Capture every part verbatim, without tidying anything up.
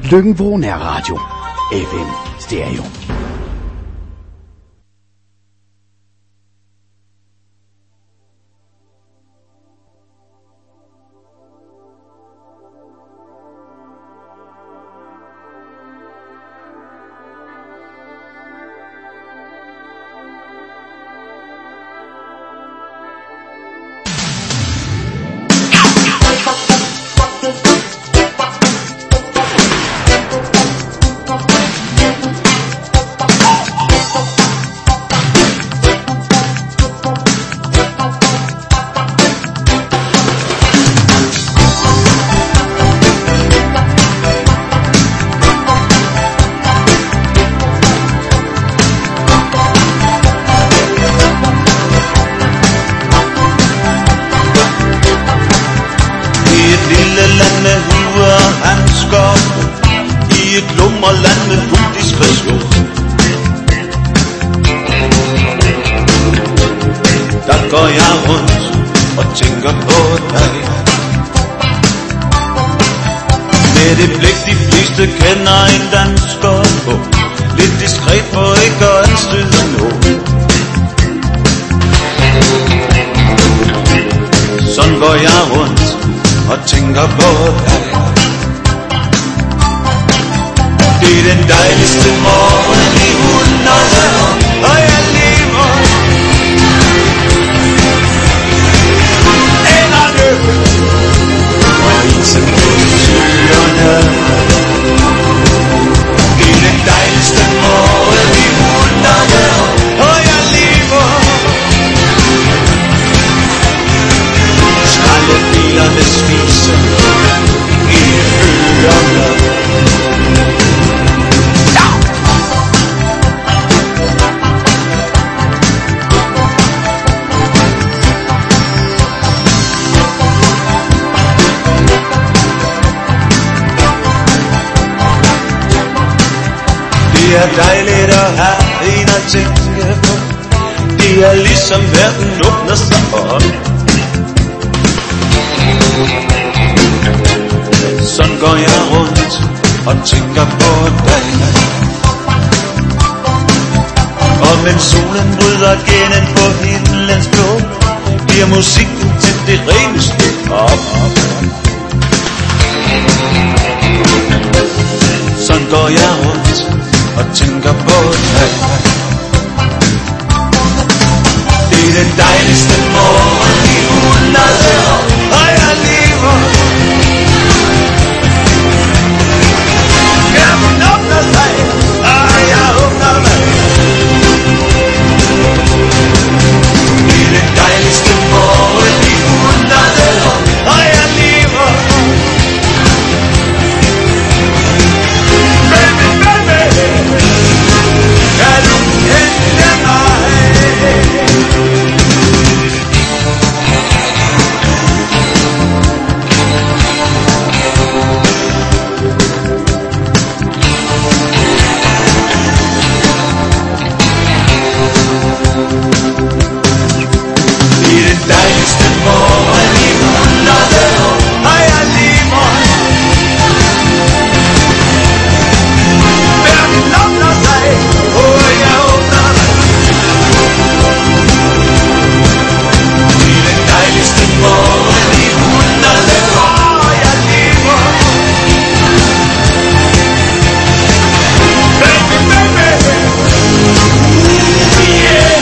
Løkken-Vrå Nærradio. F M Stereo. Det er dejligt at have en at tænke på. Det er ligesom verden åbner sig op. Sådan går jeg rundt og tænker på dig. Og mens solen bryder gennem på himlens blå, bliver musikken til det reneste op. Sådan går jeg rundt og tænker på dig. Det er den dejligste morgen i hundrede år, og jeg lever. Skærmen åbner sig, og jeg åbner mig. Det er den dejligste morgen i hundrede år, og jeg lever. Baby, baby, kan du hente mig? Det er den dejligste morgen i hundrede år, og jeg lever. Verden åbner sig, og jeg åbner mig. Det er den dejligste morgen i hundrede år, og jeg lever. Baby, baby, yeah.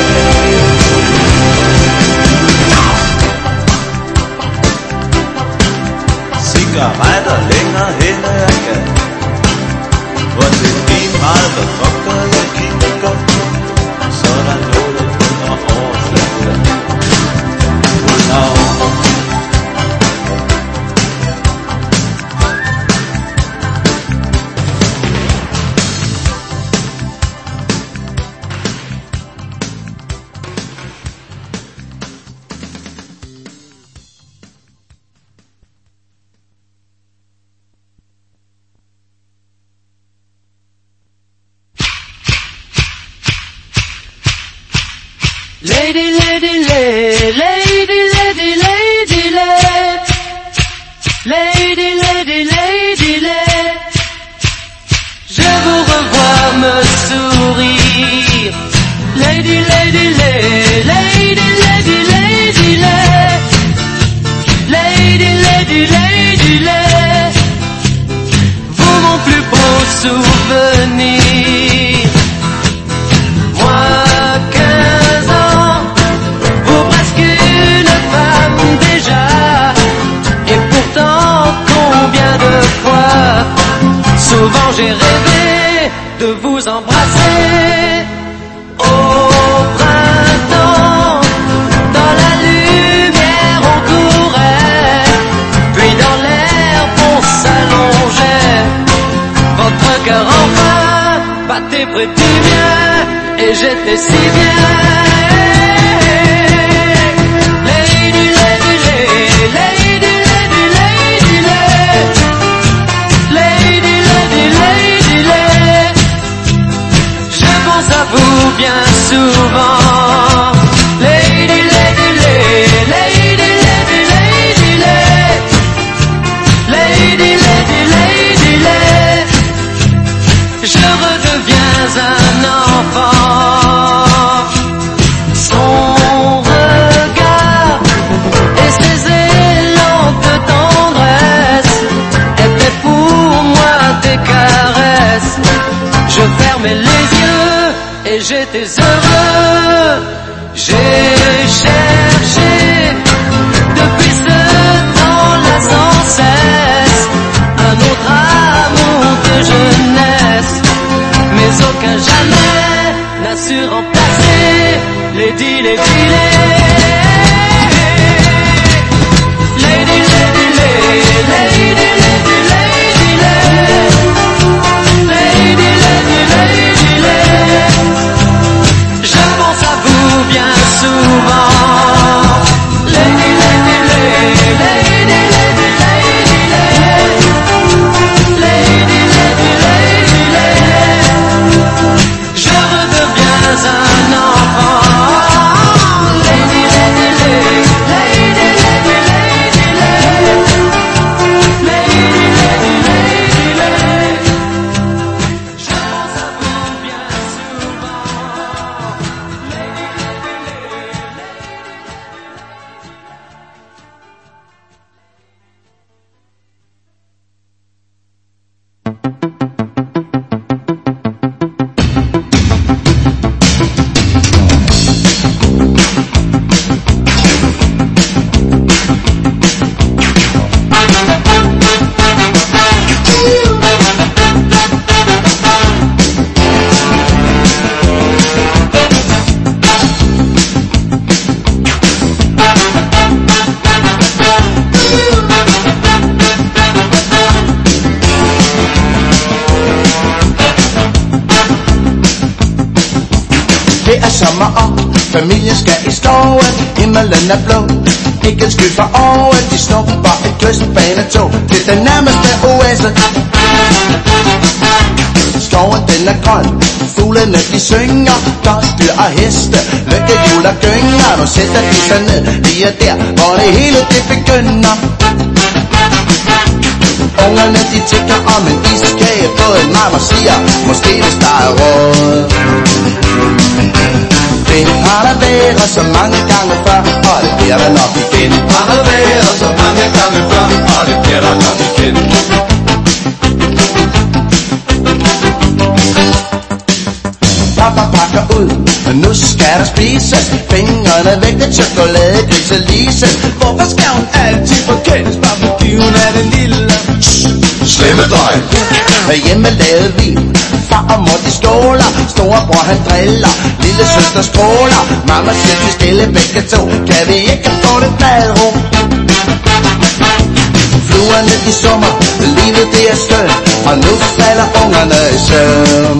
Cigaretter længere hen ad jeg kan, hvor det er lige meget, hvor fucker jeg kigger på. Så er der noget under overfladen, under overfladen. Lady, lady, lady, lady, lady, lady, lady, lady, lady, lady, lady. me sourire. Lady, lady, lady, lady, lady, lady, lady, lady, lady, lady, vous mon plus beau souvenir. Moi, quinze ans, vous presque une femme déjà, et pourtant combien de fois, souvent j'ai rêvé de vous embrasser. Au printemps, dans la lumière on courait, puis dans l'herbe on s'allongeait. Votre cœur enfin battait près du mien, et j'étais si bien. Lady, lady, lady, lady, lady, lady, lady, lady, lady, lady, je pense à vous bien souvent. Lady, lady, lady, lady, lady, lady, lady, lady, lady, lady, je redeviens un enfant. Son regard et ses élans de tendresse étaient pour moi des caresses. Je fermais les yeux et j'étais heureux. J'ai cherché depuis ce temps-là sans cesse un autre amour de jeunesse, mais aucun jamais n'a su remplacer Lady, Lady, Lady, Lady, Lady, Lady, Lady, Lady, Lady, Lady, Lady, Lady, je pense à vous bien souvent. Lady, Lady, Lady, Lady, Lady, Lady, Lady, Lady, Lady, Lady, je redeviens un enfant. Lady, Lady, Lady, Lady, Lady, Lady, Lady, Lady, Lady, Lady, je pense à vous bien souvent. Lady, Lady, Det er sommer og familien skal i stove. Himmelen er blå, ikke en sky for over. De snupper et kystbanetog til den nærmeste oase. Skoven den er grøn, fuglene de synger, godt dyr og heste, lykkehjul og gynger. Nu sætter de sig ned, lige der, hvor det hele det begynder. Ungerne de tænker om en iskage, både mamma siger, måske hvis der er råd. Det har der været så mange gange før, og det bliver der nok igen. Har der været så mange gange før, og det bliver der nok igen. Papa pakker ud, og nu skal der spises. Fingrene væk, det chokolade, grise lise. Hvorfor skal hun altid forkendes, bare fordi hun er den lille Slemme dreng. Hjemme lavet vin, far og mor de skåler. Storebror han driller, lille søster stråler. Mamma siger til stille begge to, kan vi ikke få det bladro? Fluerne de summer, livet det er skønt, og nu falder ungerne i søvn.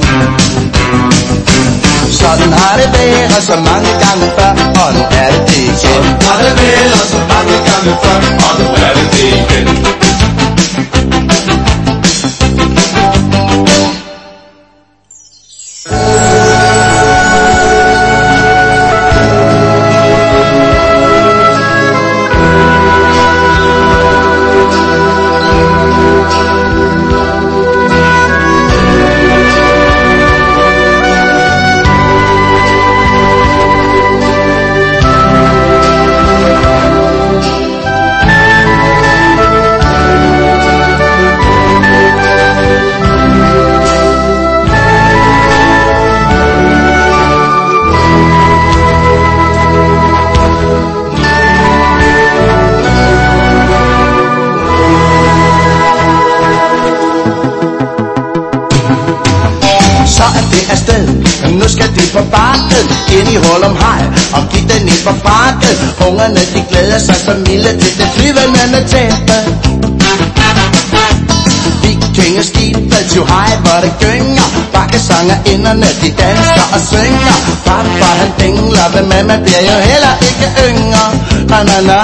Sådan har det været så mange gange før, og nu er det det igen. Sådan har det været så mange gange før, og nu er det det igen. på bakken, ind i Hulum Hej og giv den ind på bakken. Ungerne de glæder sig som milde til det flyvende tæppe. Vikingeskibet til hej, hvor det gynger. Bakkesangerinderne de danser og synger. Papa han dingler, men mamma bliver jo heller ikke yngre. Na na na.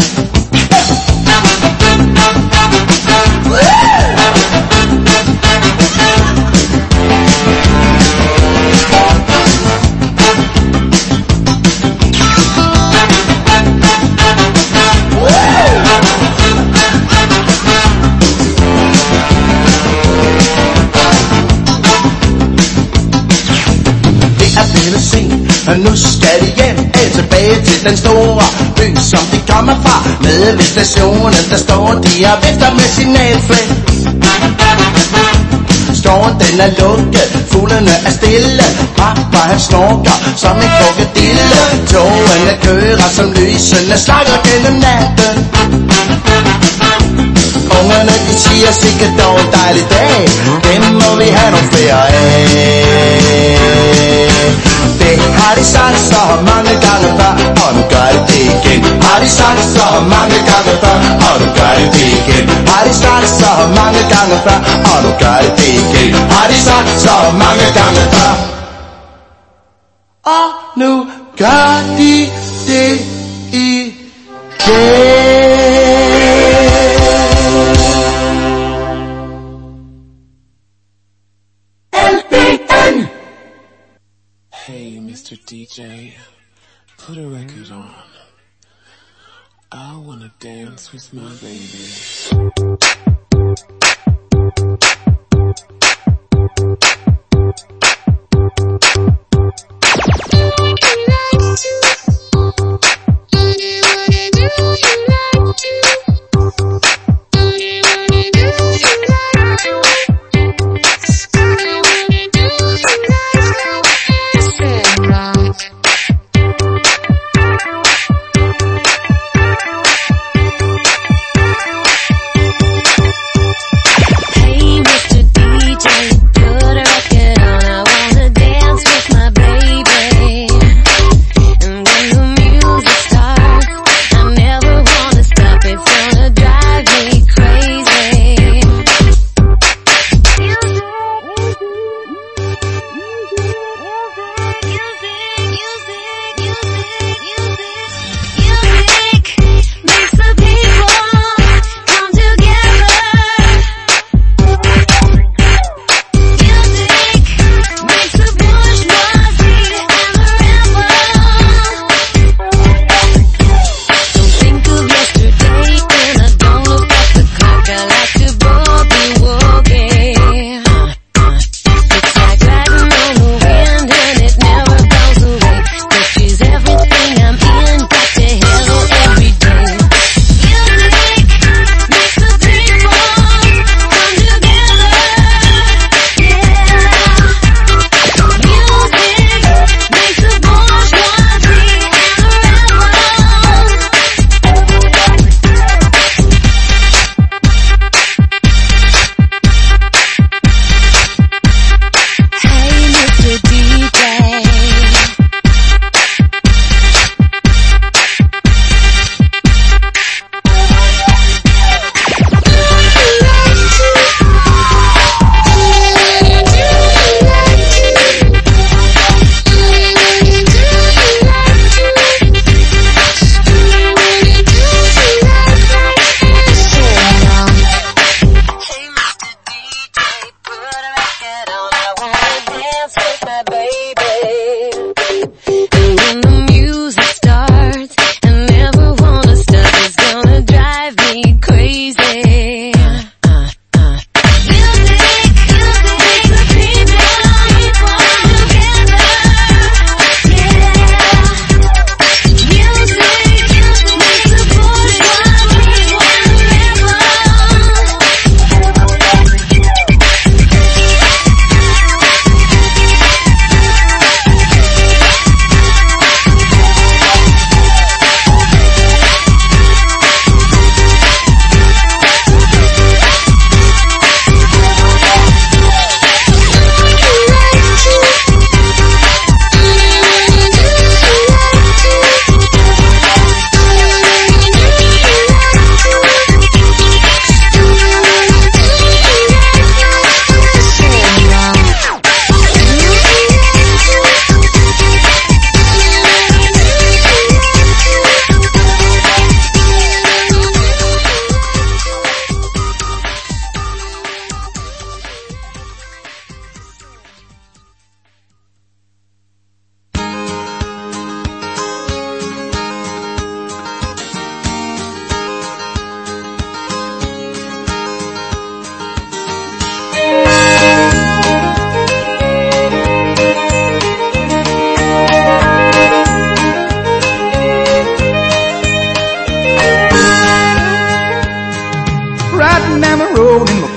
Og nu skal de hjem, af tilbage til den store by, som de kommer fra. Nede ved stationen, der står de og vifter med signalflag. Skoven den er lukket, fuglene er stille. Papa han snorker som en krokodille. Togene kører som lysene slakker gennem natten. Ungerne de siger sikkert dog en dejlig dag. Dem må vi have nogle flere af. Det har de sagt så mange gange før, og nu gør de det igen. Har de sagt så mange gange før, og nu gør de det igen. Har de sagt så mange gange før, og nu gør de det igen. Har de sagt så mange gange før, og nu gør de det igen. Hey, Mister D J, put a record on. I wanna dance with my baby.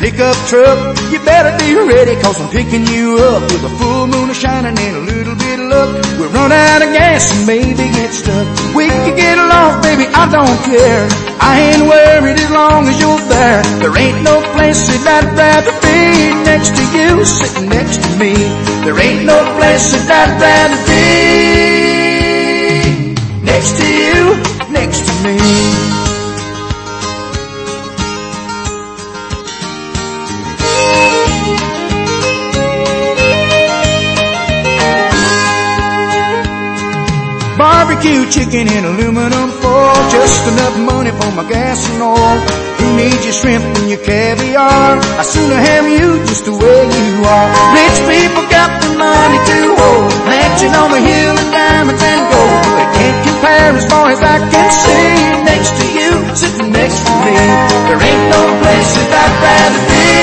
pickup truck. You better be ready, cause I'm picking you up with a full moon shining and a little bit of luck. We'll run out of gas and maybe get stuck. We can get along, baby, I don't care. I ain't worried as long as you're there. There ain't no place that I'd rather be next to you, sitting next to me. There ain't no place that I'd rather be next to you, next to me. Barbecue chicken in aluminum foil, just enough money for my gas and oil. Who needs your shrimp and your caviar? I'd sooner have you just the way you are. Rich people got the money to hold, mansion on the hill and diamonds and gold. They can't compare as far as I can see. Next to you, sitting next to me. There ain't no place that I'd rather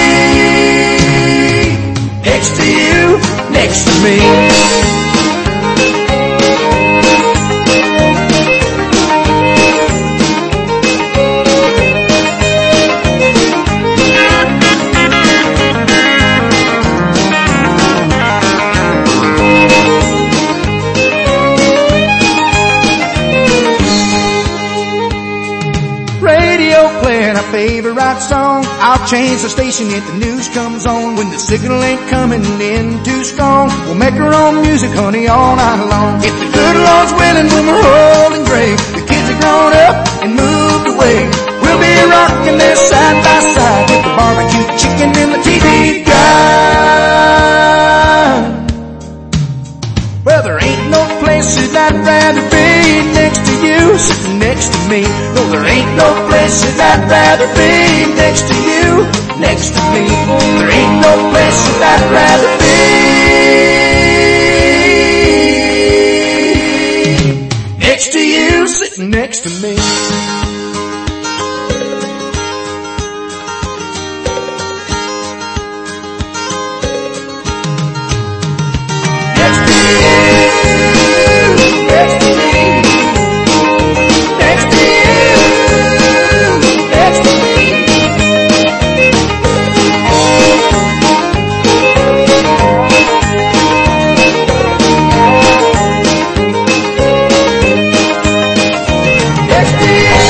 be. Next to you, next to me. Favorite song, I'll change the station if the news comes on. When the signal ain't coming in too strong, we'll make our own music, honey, all night long. If the good Lord's willing, when we're old and gray, the kids are grown up and moved away, we'll be rocking there side by side with the barbecue chicken and the T V guide. Well, there ain't no place that I'd rather be next to you, sitting next to me. No, there ain't no place that I'd rather be next to you, next to me. There ain't no place that I'd rather be next to you, sitting next to me. Next to you.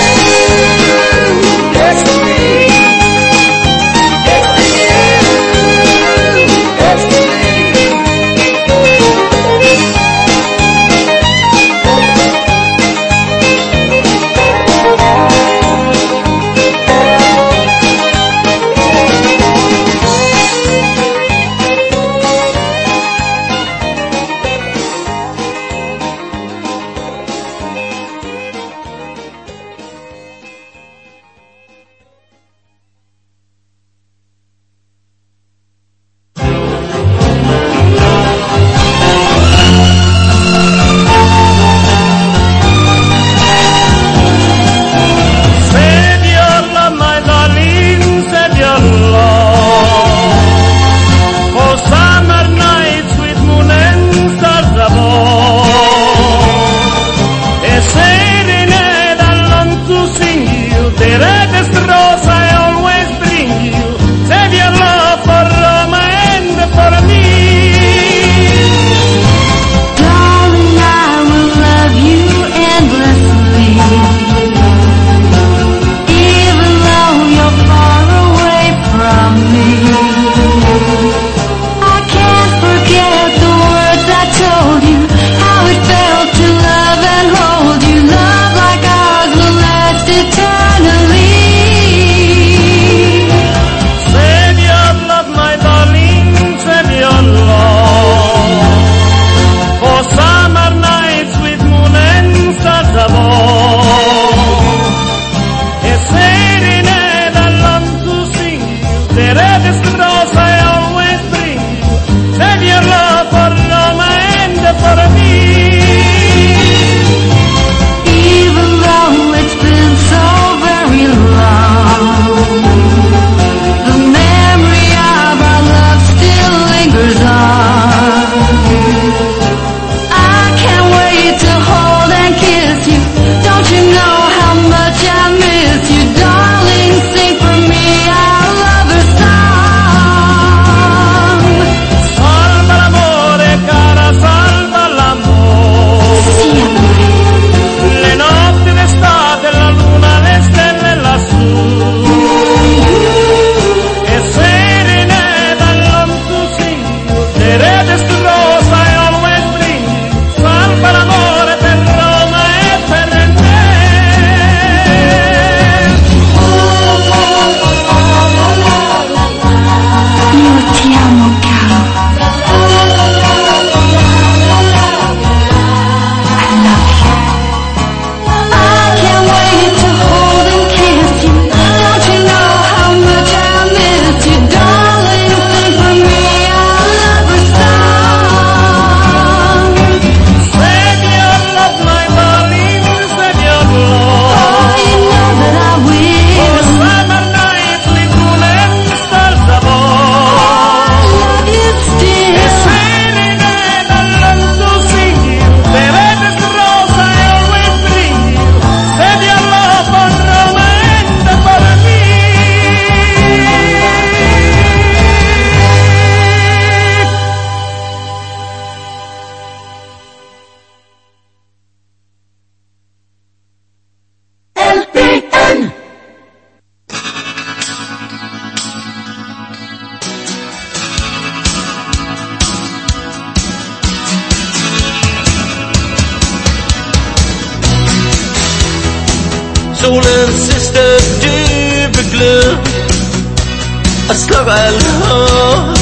Solen sidste dybe glød og slukker alt håb.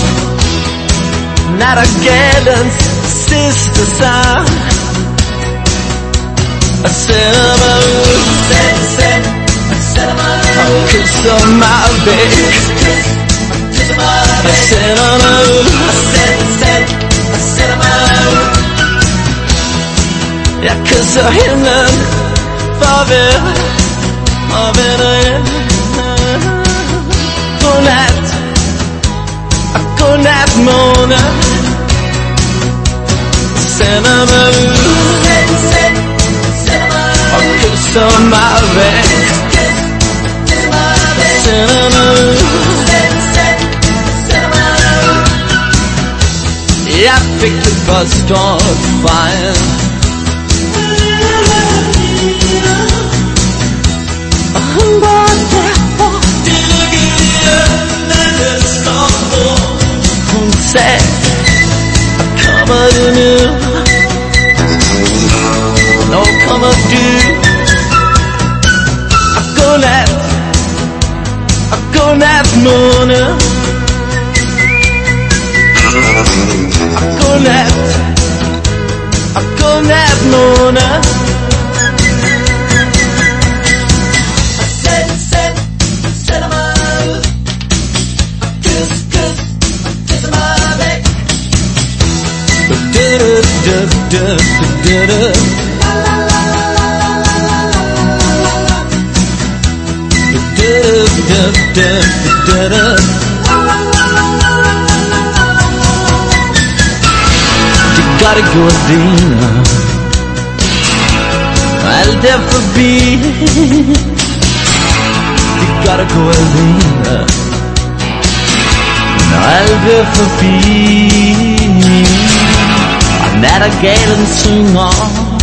Nattergalens sidste sang og sender mig ud, send, send, sender mig ud og kysser mig væk og sender mig ud og send, send, sender mig ud. Jeg kysser himlen farvel og vender hjem. Godnat og godnat måne sender mig ud og kysser mig væk. Sender mig ud. Jeg fik det for stort fejl og hun var derfor. Hun sagde, kommer du nu? Når kommer du? Og godnat, og godnat måne. Og godnat, og godnat måne. Du gotta gå alene, alt er forbi. Du gotta gå alene, alt er forbi. Nattergalen synger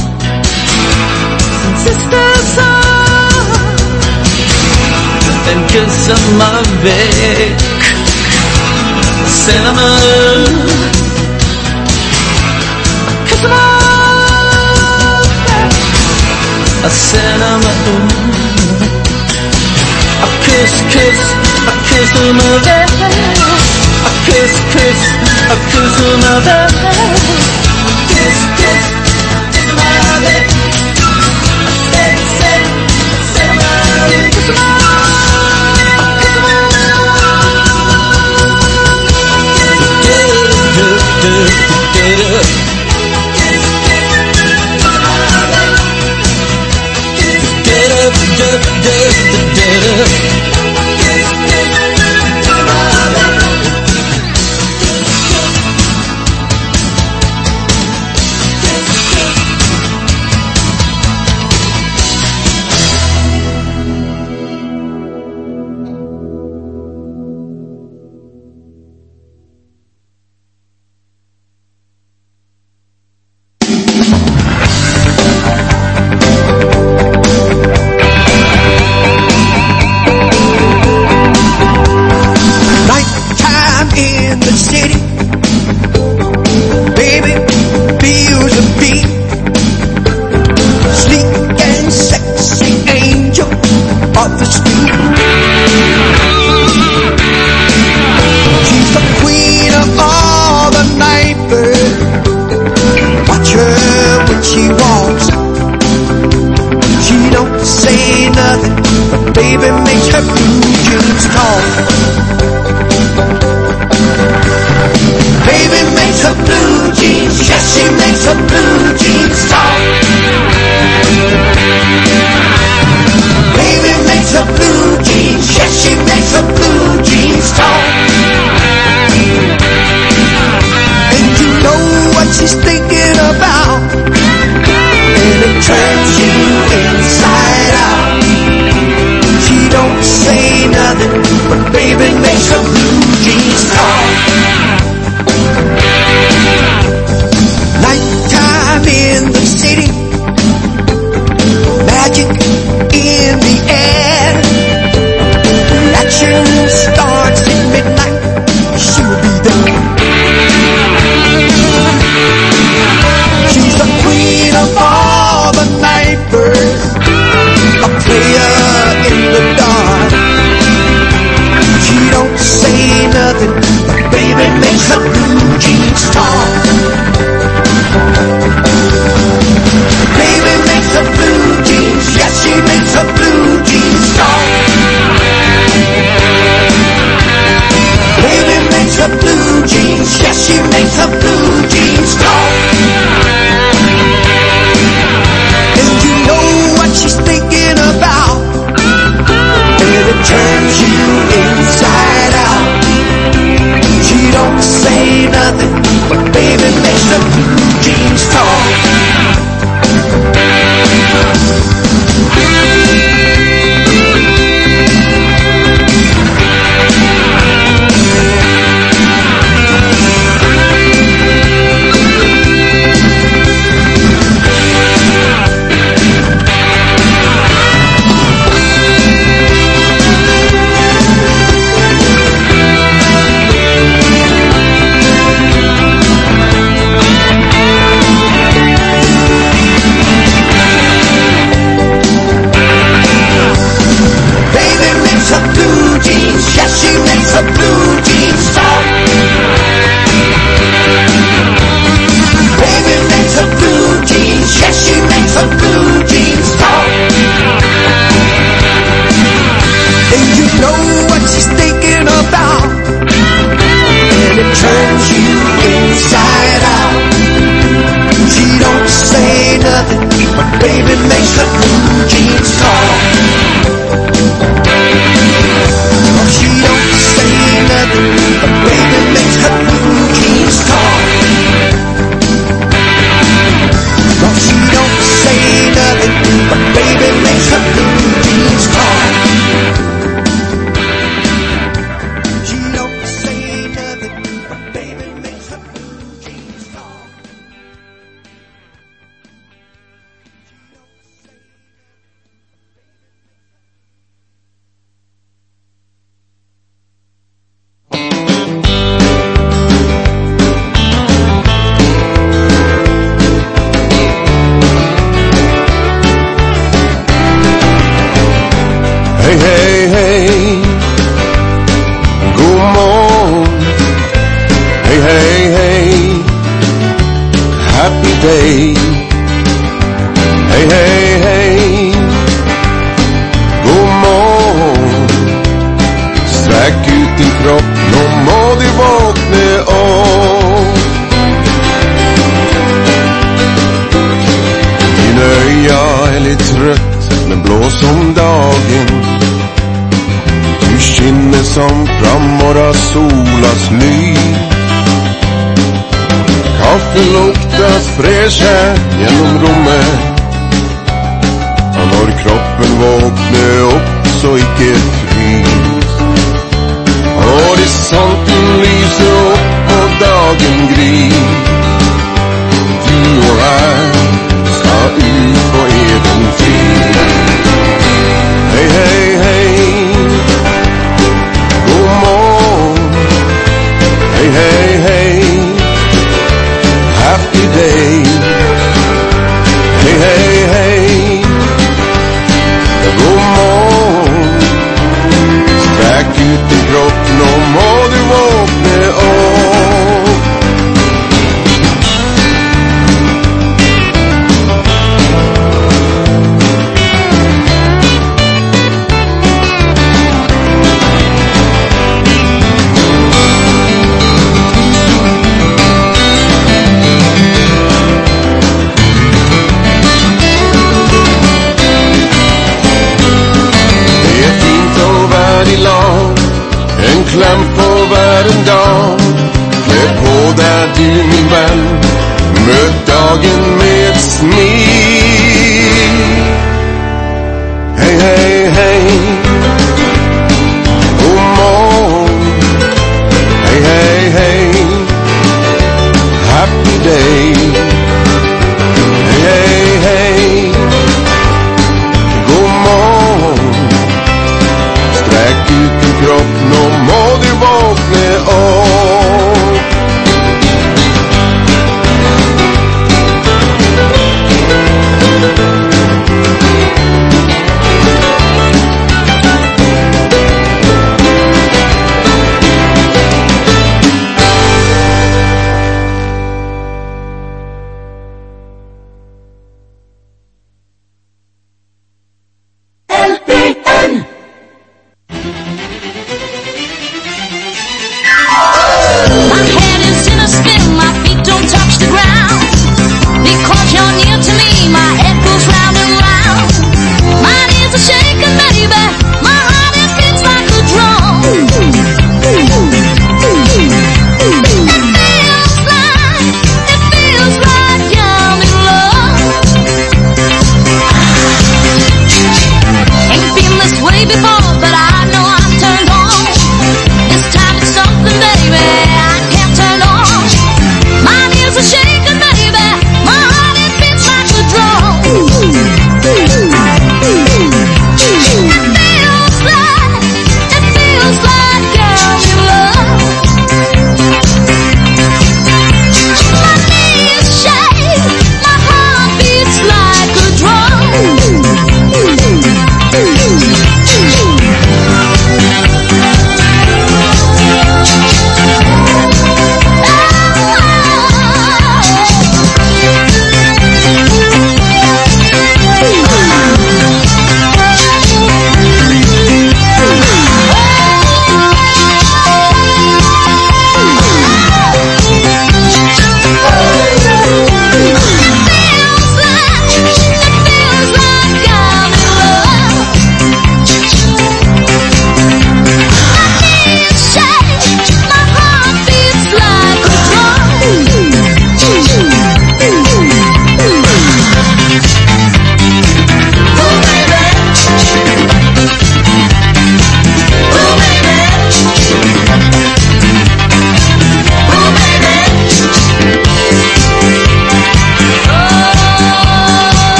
sin sidste sang. Den kysser mig væk, sender mig ud, kysser mig væk og sender mig ud. Og kys, kys, og kysser mig væk. Og kys, kys, og kysser mig væk. Kiss, kiss, kiss my baby. Send, send, send my baby. Kiss my, kiss my. Do, do, do, do, do. Kiss, kiss, kiss my baby. Do, do, do, do, do, do. Kiss, kiss, kiss my baby. Hej, hej, hej. God morgon. Hej, hej, hej. Happy day. Hej, hej, hej. God morgon. Sträck ut din kropp, nå må du vakna upp. Din öja är lite trött, men blå som dagen. Du skinner som framvåra solas lys. Kaffe luktas fräsch här genom rummet. Och när kroppen vaknar upp så icke trivs. Horisonten lyser upp och dagen gris. Du och jag ska ut på äventyr. Hej, hej, hej. God morgon. Hej, hej, hej. Happy day. Hej, hej, hej. God morgon. Sträck ut din kropp, nå må du vakna upp. En kläm på världen dag. Klä på där du min vän. Möt dagen med ett smil. Hej, hej, hej. God morgon. Hej, hej, hej. Happy day. Hej, hej, hej. God morgon. Sträck ut din kropp, nå må du vakna upp.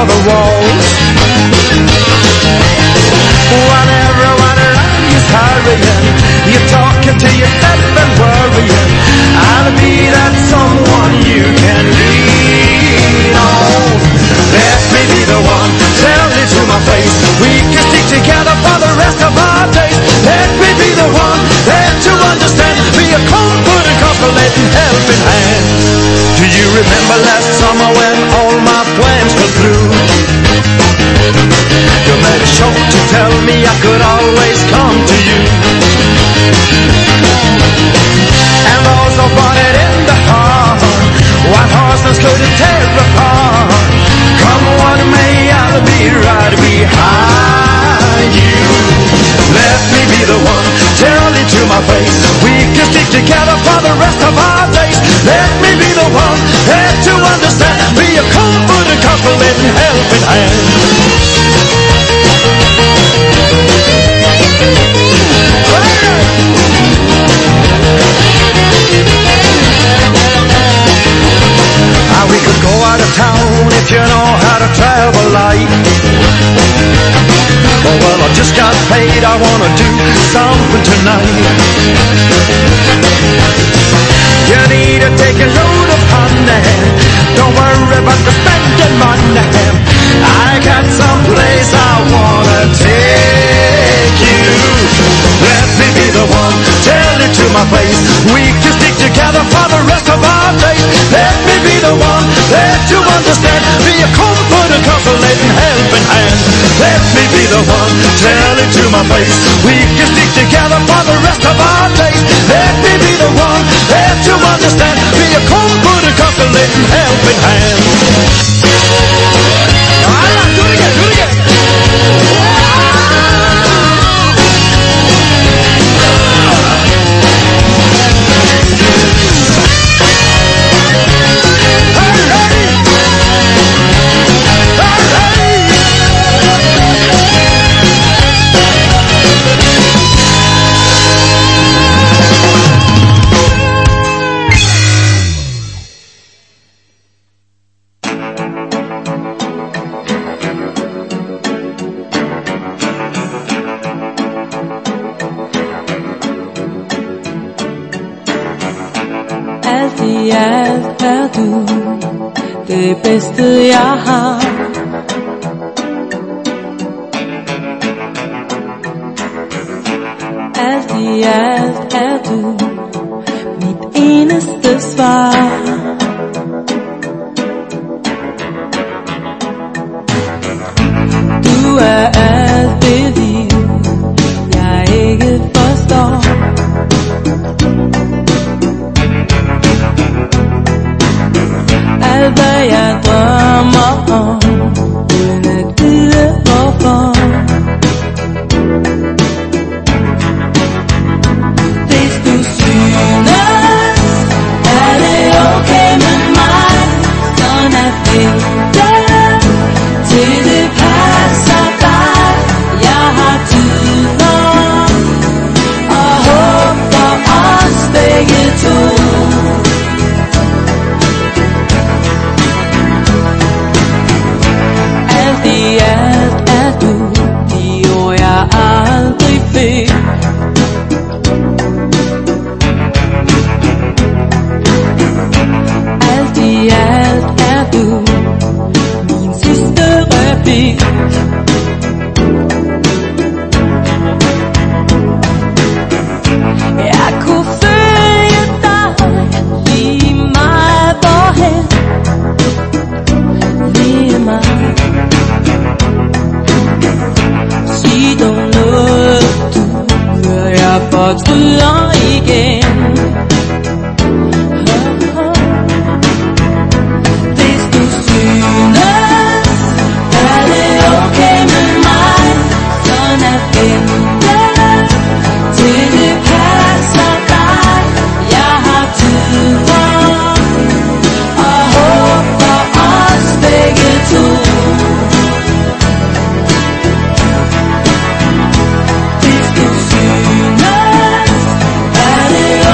the walls. While everyone around you's hurrying, you're talking to yourself and worrying. I'll be that someone you can lean on. Let me be the one, tell it to my face. We can stick together for the rest of our days. Let me be the one, there to understand. Be a comfort and consolating helping hand. Do you remember last summer when all my plans fell through? You made a show to tell me I could always come to you. And those who fought it in the heart, white horses couldn't tear apart. Come what may, I'll be right behind you. Let me be the one, tell it to my face. We can stick together for the rest of our days. Let me be the one, there to understand. Be a comfort and consolating helping hand. Ah, we could go out of town if you know how to travel light. Oh well, I just got paid, I wanna do something tonight. You need to take a load of honey, don't worry about the spending money. I got some place I wanna take you. Let me be the one, tell it to my face. We can stick together for the rest of our days. Let me be the one, there to understand. Be a comfort and consolating helping hand. Let me be the one, tell it to my face. We can stick together for the rest of our days. Let me be the one, there to understand. Be a comfort and consolating helping hand. All right, do it again, do it again. Alt er du, det bedste jeg har. Alt i alt er du, mit eneste svar. Du er alt det liv, jeg ikke forstår. Alt hvad jeg drømmer om, uden at vide hvorfor. Hvis du synes, er det okay med mig, sådan at vente, til det passer dig. Jeg har tid nok, og håb for os begge to. I alt er du, de ord jeg aldrig fik. Alt i alt er du, min sidste replik. Jeg kunne følge dig lige meget hvorhen, lige meget. Sig dog noget, du hører jeg fortryder igen. Hvis du synes, er det okay med mig, sådan at vente, til det passer dig. Jeg har tid nok, og håb for os begge to. Hvis du synes, er det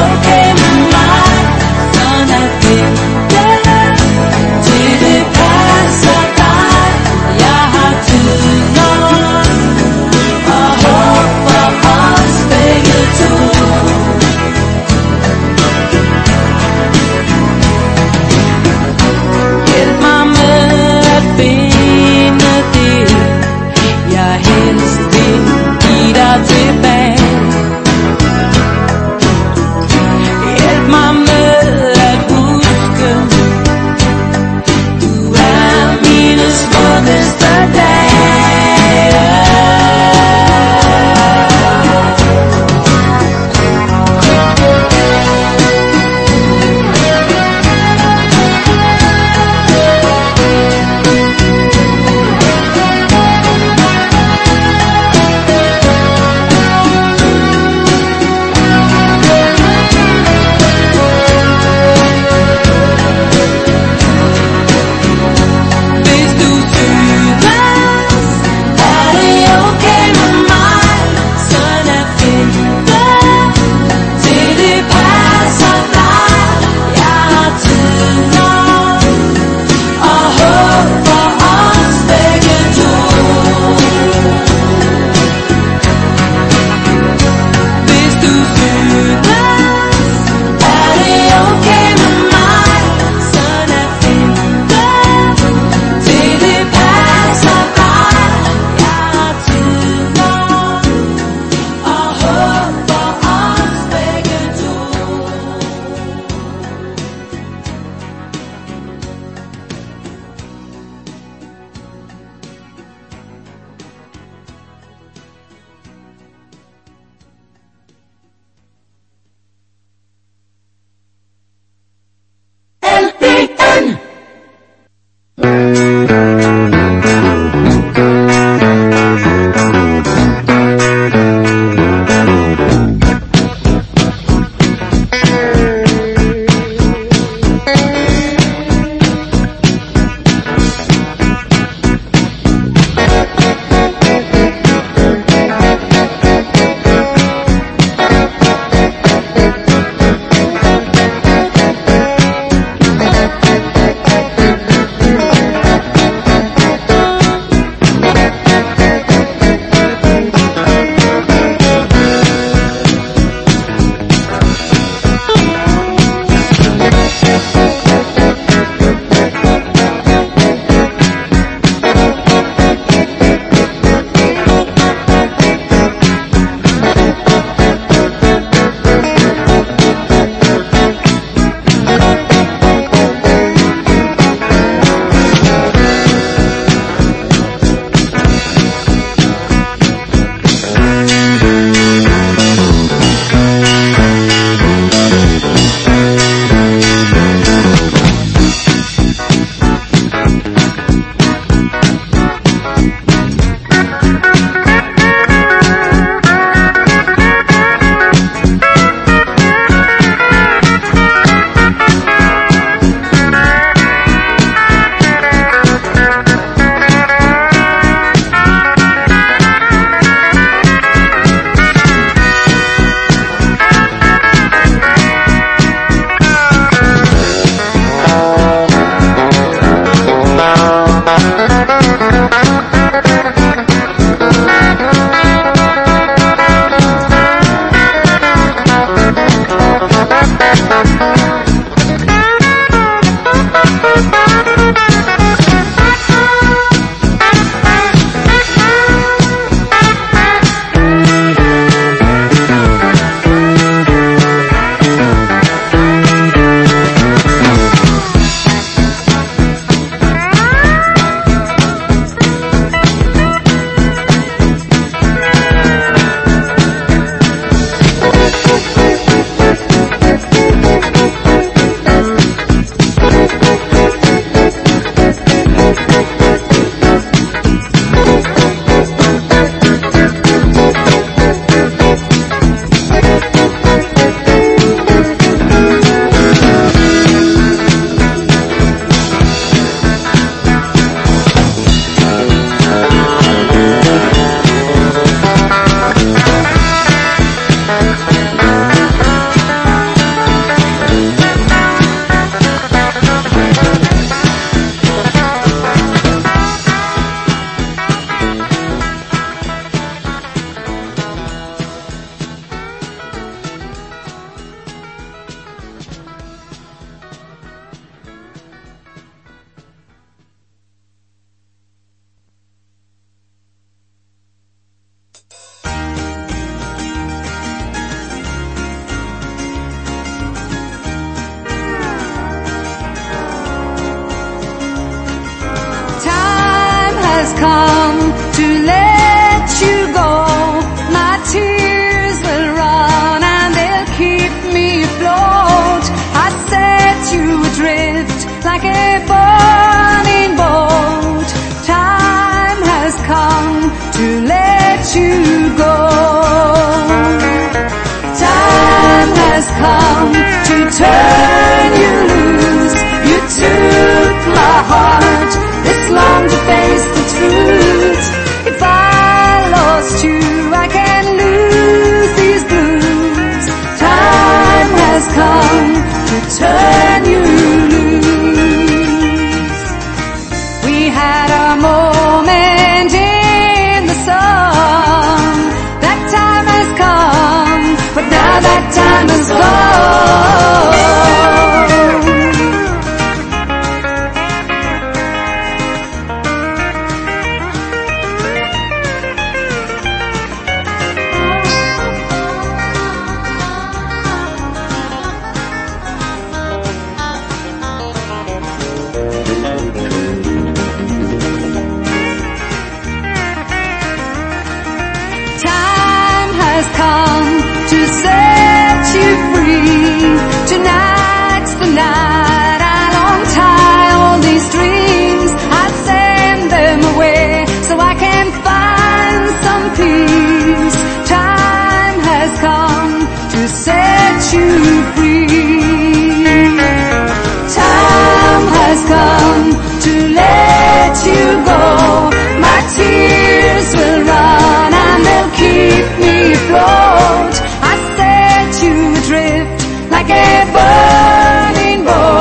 like a burning bowl.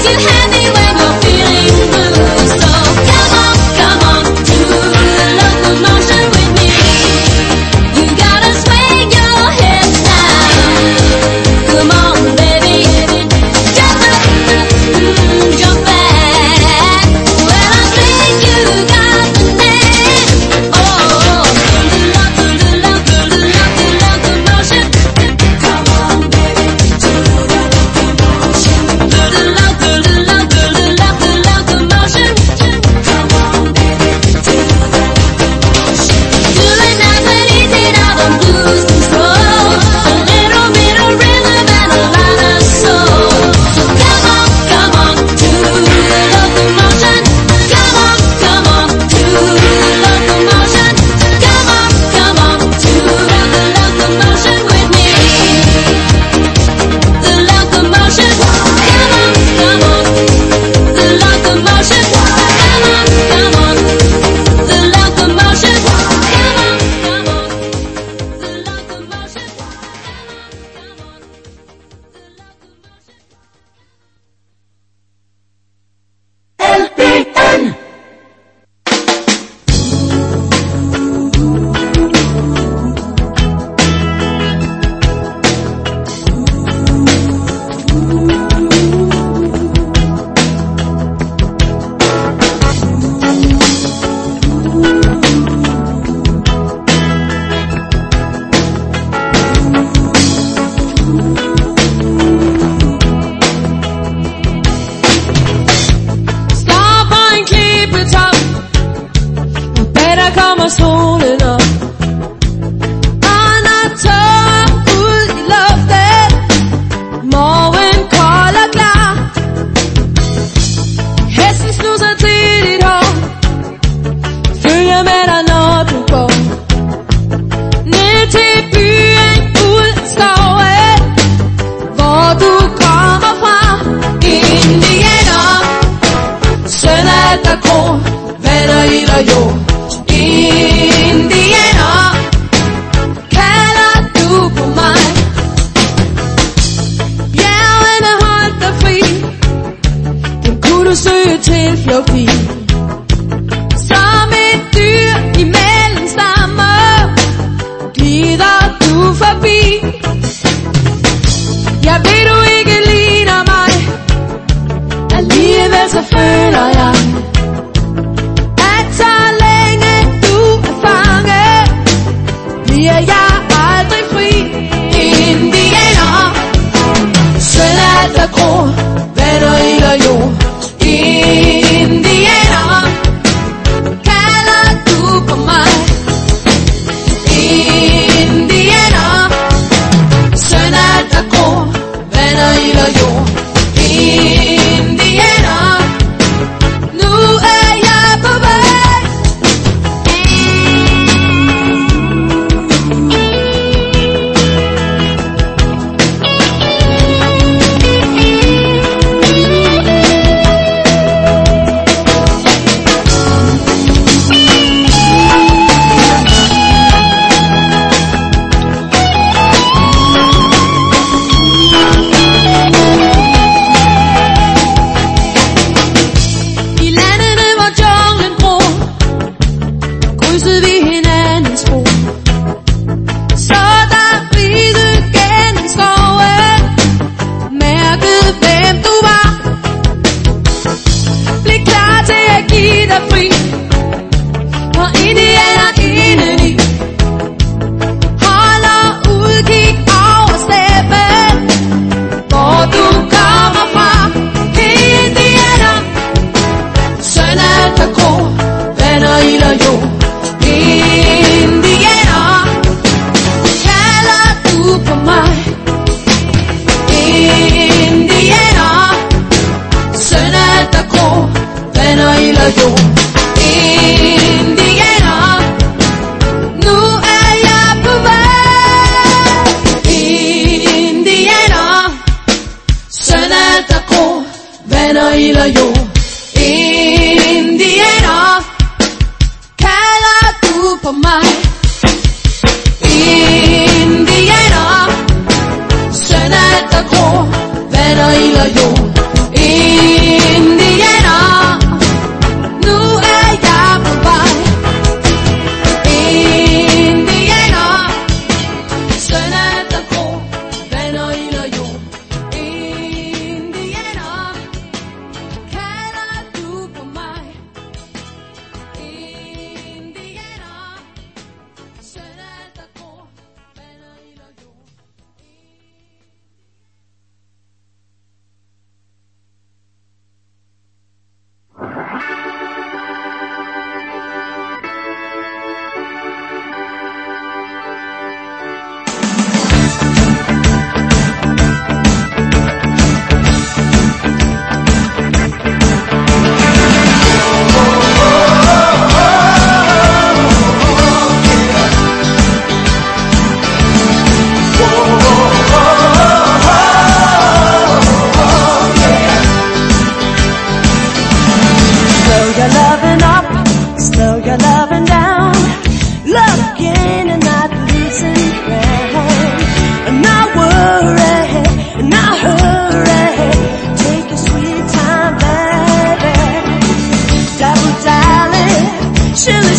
Indiana, søn af der gror, vander ild og jord.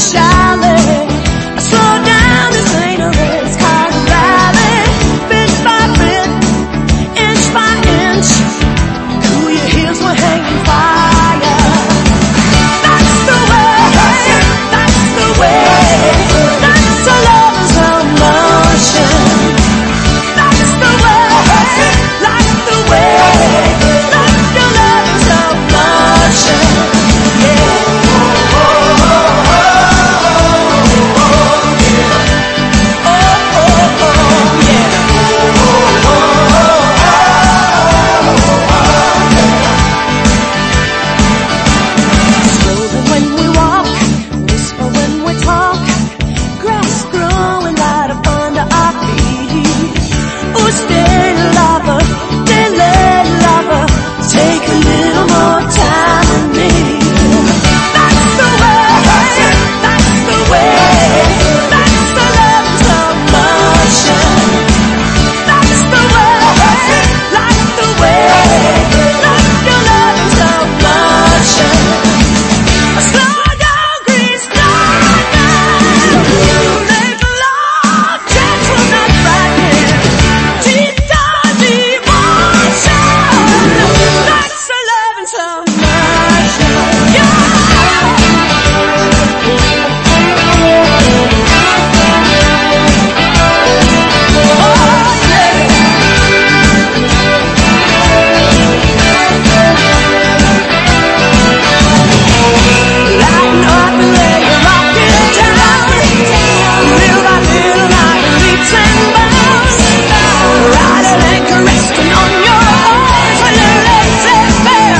shine.